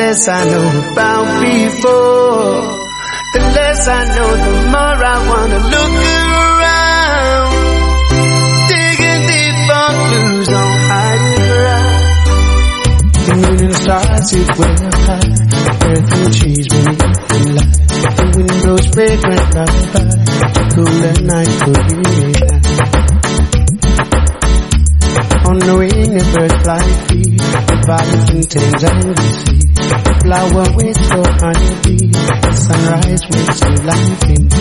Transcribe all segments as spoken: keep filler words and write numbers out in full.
less I know about before. The less I know, the more I wanna look around. Digging deep for clues on hiding ground. The moon and stars sit way up high. Earth and trees beneath the light. The wind blows fragrant lullaby. Cooler night for you and I. On the wing the birds fly free. The valley contains and the sea. The flower waits for honeybee. The sunrise wakes to life in me.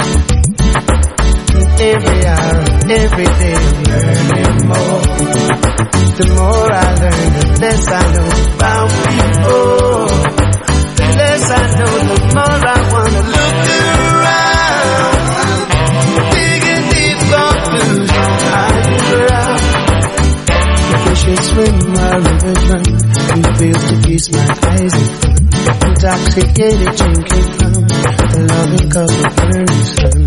Every hour, every day I'm learning more. The more I learn, the less I know about people. The less I know, the more I wanna look around. Digging deep for clues on hiding ground. Fishes swim while rivers run. You feel to peace my eyes and fun. Intoxicated drinking from the loving cup of burning sun.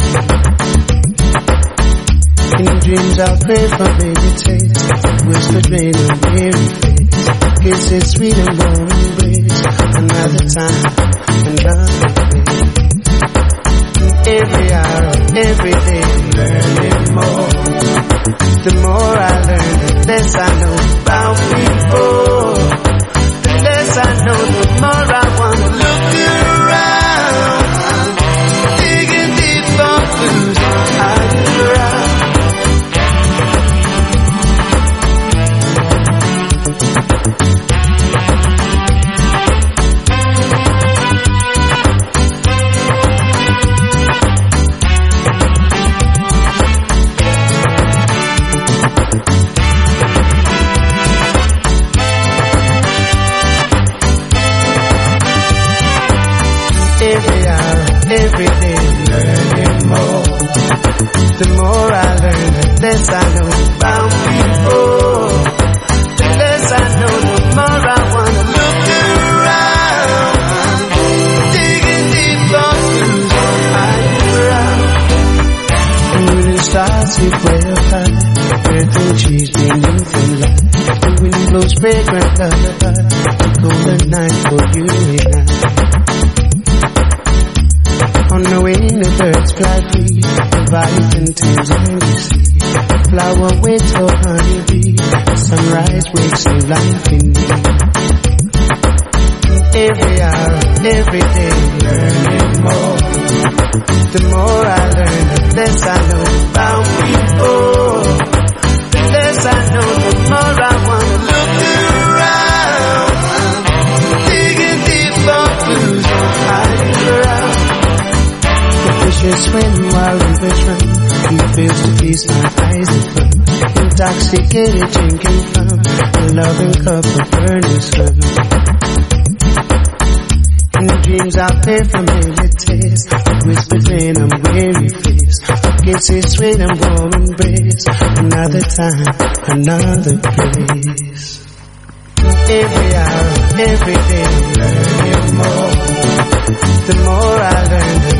In dreams I'll pray for meditate. Whispered rain and weary face. Kisses sweet and warm embrace. Another time, another place. Every hour, every day I'm learning more. The more I learn, the less I know about people. The less I know, the more I wanna look around. Digging deep for clues on hiding ground. Every hour, every day I'm learning more. The more I learn, the less I know about people. The less I know, the more I wanna look around. Digging deep for clues on hiding ground. The moon and stars sit way up high. Earth and trees beneath the light. The wind blows fragrant lullaby. The golden night for you and I. On the wing the birds fly free. The valley contains and the sea. Flower waits for honeybee. Sunrise wakes new life in me. Every hour, every day I'm learning more. The more I learn, the less I know about people. The less I know, the more I wanna look around. Digging deep for clues on hiding ground. Fishes swim while rivers run. He feels to peace my eyes and fun. Intoxicated drinking from the loving cup of burning sun. In dreams I pray for meditate. Whispered rain and weary face. Kisses sweet and warm embrace. Another time, another place. Every hour, every day I'm learning more. The more I learn, the